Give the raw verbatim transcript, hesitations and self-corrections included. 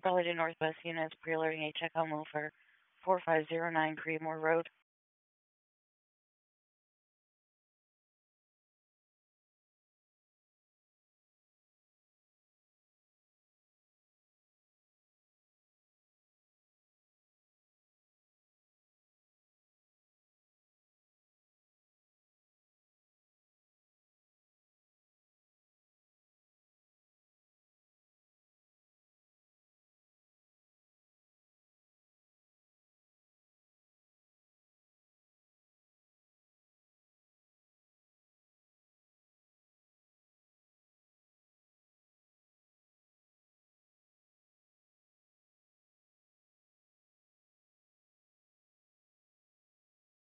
Consolidated Northwest units pre-alerting a check on will for four five zero nine Creedmoor Road.